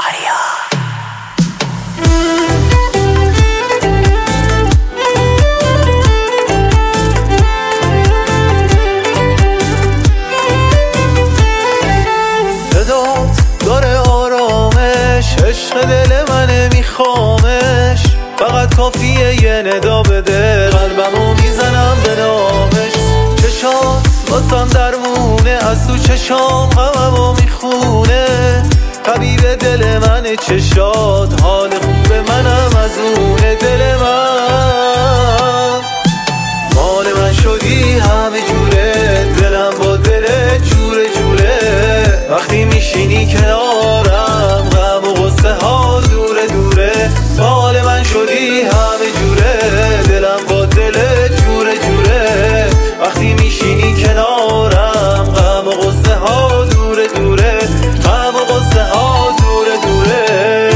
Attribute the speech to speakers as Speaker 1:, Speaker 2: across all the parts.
Speaker 1: عشق دل منه میخوامش، فقط کافیه یه ندا بده، قلبمو میزنم به نامش. چشات واسم درمونه، از تو چشام غممو میخونه. طبیب دل منه چشات، حال خوب منم از اونه. دل من مال من شدی همه جوره، دلم با دل جوره جوره. وقتی میشینی کنارم غم و غصه ها دوره دوره. مال من شدی همه جوره، دلم با دل جوره جوره. وقتی میشینی کنارم غم و غصه ها دوره دوره. غم و غصه ها دوره دوره.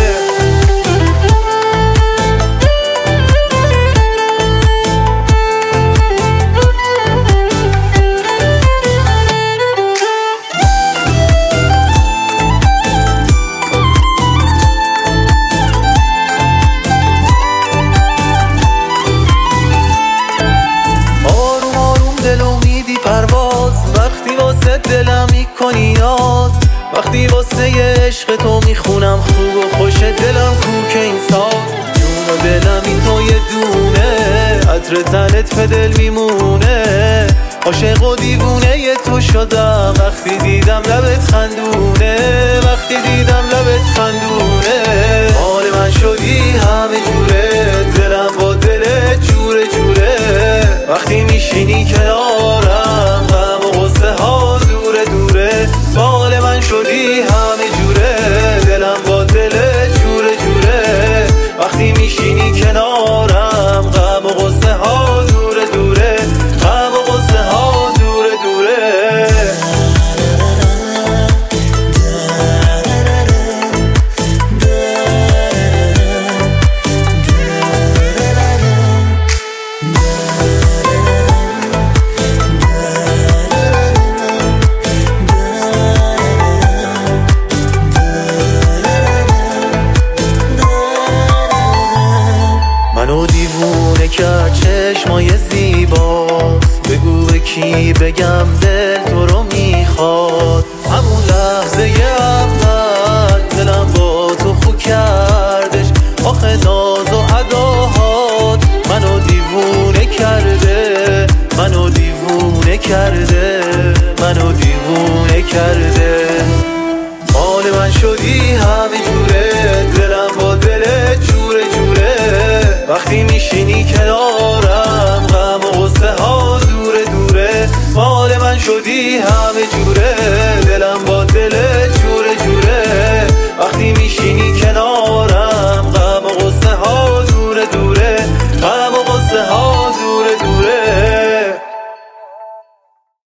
Speaker 1: وقتی واسه دلم میکنی یاد، وقتی واسه یه عشق تو میخونم خوب و خوش. دلم کو که این ساز، جون و دلم این تو یه دونه. عطر تنت به دل میمونه، عاشق و دیوونه ی تو شدم. وقتی دیدم لبت خندونه، وقتی دیدم لبت خندونه. حال من شدی همه جوره، دلم با دل جوره جوره. وقتی میشینی کنارم غم و غصه ها دوره دوره. حال من شدی همه جوره، دلم با دل جوره جوره. وقتی میشینی کنارم غم و غصه ها دوره دوره. غم و غصه ها دوره دوره. منو دیوونه کرد چشمای زیباست، بگو به کی بگم دل تو رو میخواد. همون لحظه اول دلم با تو خو کردش، آخه ناز و اداهات منو دیوونه کرده. منو دیوونه کرده، منو دیوونه کرده. حال من شدی همه جوره، دلم با دل جوره جوره. وقتی میشینی کنارم غم و غصه ها دوره دوره. حال من شدی همه جوره،